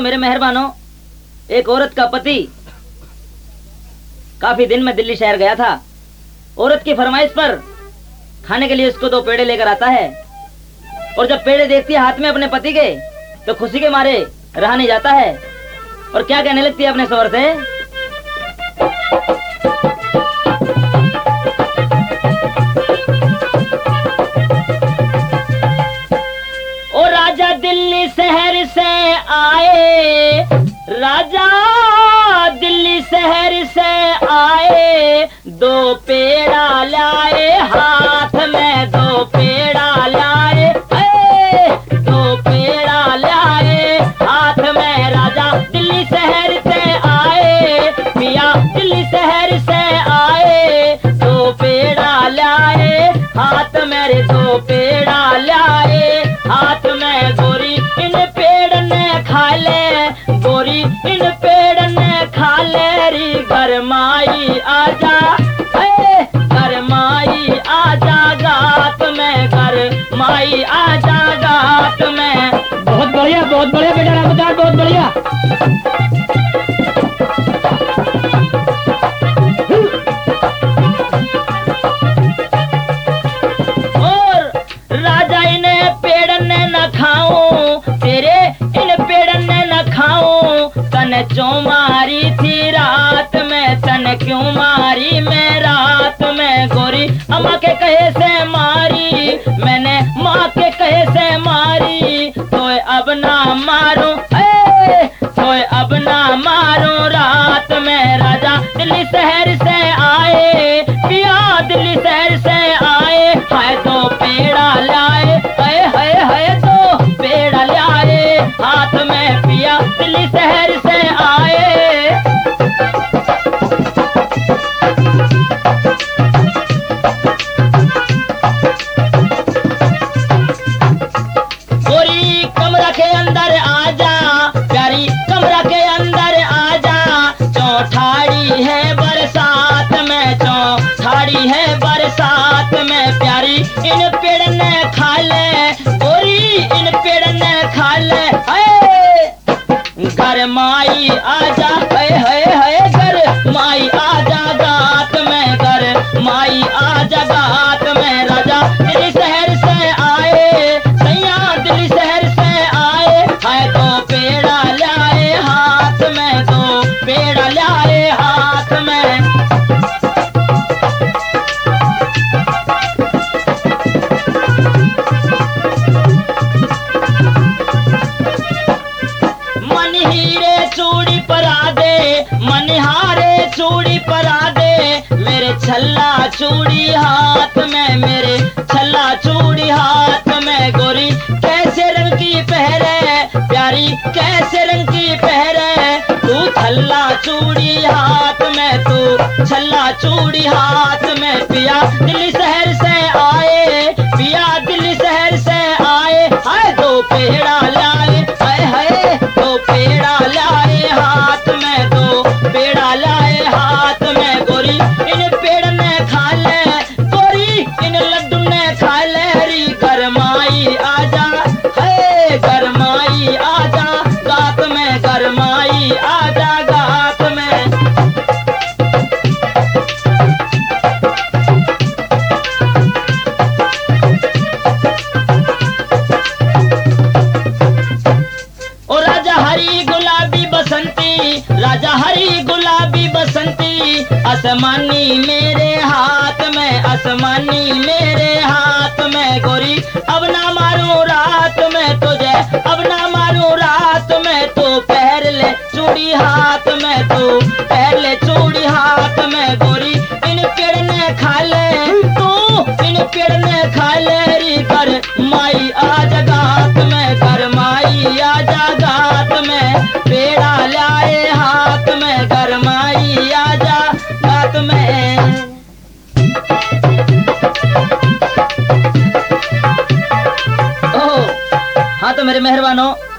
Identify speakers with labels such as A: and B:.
A: मेरे मेहरबानों, एक औरत का पति काफी दिन में दिल्ली शहर गया था। औरत की फरमाइश पर खाने के लिए उसको 2 पेड़े लेकर आता है, और जब पेड़े देखती है हाथ में अपने पति के, तो खुशी के मारे रहा नहीं जाता है, और क्या कहने लगती है अपने शौहर से। ओ राजा दिल्ली शहर से आए, राजा दिल्ली शहर से आए, 2 पेड़ा लाए हाथ में, 2 पेड़ा लाए, 2 पेड़ा लाए हाथ में। राजा दिल्ली शहर से आए, पिया दिल्ली शहर से आए, 2 पेड़ा लाए हाथ मेरे, 2 पेड़ा लाए हाथ में। गोरी इन पेड़ ने खा ले, गोरी इन पेड़ ने खा ले री, गरमाई आजा, गरमाई आजा गात में, गरमाई आजा गात में।
B: बहुत बढ़िया बेटा रामदास, बहुत बढ़िया।
A: और राजा इन्हें पेड़ ने न खाऊं, तेरे इन पेड़ ने न खाऊं, तन क्यों मारी थी रात में, तन क्यों मारी मैं रात में। गोरी अम्मा के कहे से मारी, मैंने माँ के कहे से मारी, तो अब ना मारूं, तो अब ना मारूं रात में। राजा दिल्ली शहर से आए, पिया दिल्ली शहर से आए, हाय 2 पेड़ा लाए, हाय 2 पेड़ा लाए हाथ में, पिया दिल्ली शहर से आए। गोरी कमरा के अंदर आजा, प्यारी कमरा के अंदर आजा, चौठाड़ी है बरसात में, चौठाड़ी है बरसात में। प्यारी इन पेड़ ने खा ले, गोरी इन पेड़ ने खा ले, गरमाई आजा, गरमाई आजा गात में, गरमाई आजा गात में। राजा दिल्ली शहर से आए, सैया दिल्ली शहर से आए, हाय 2 पेड़ा लाए हाथ में, 2 पेड़ा लाए हाथ में। मनहीरे चूड़ी परा दे, मनहारे चूड़ी परा दे, मेरे छल्ला चूड़ी हाथ में, मेरे छल्ला चूड़ी हाथ में। गोरी कैसे रंग की पहरे, प्यारी कैसे रंग की पहरे, तू छल्ला चूड़ी हाथ में, तू छल्ला चूड़ी हाथ में। पिया दिल्ली शहर से आए, पिया दिल्ली शहर से आए, हाय 2 पेड़ा लाए, हाय 2 पेड़ा लाए हाथ में, 2 पेड़ा लाए हाथ में। गोरी इन पेड़ ने खा ले, गोरी इन लड्डू ने खा ले री, गरमाई आजा, गरमाई आजा गात में, गरमाई आजा गात में। ओ राजा हरी गुलाबी बसंती, राजा हरी गुलाबी बसंती, आसमानी मेरे हाथ में, आसमानी मेरे हाथ में। गोरी अब ना मारूं रात में तुझे, अब ना मारूं रात में, तू पहन ले चूड़ी हाथ में, तू पहन ले चूड़ी हाथ में। गोरी इन पेड़ ने खा ले, तू इन पेड़ ने खा ले री, गरमाई आजा गात में, गरमाई आजा गात में। पेड़ा लाए हाथ में, गरमाई आजा गात में। ओह हाँ, तो मेरे मेहरबानों,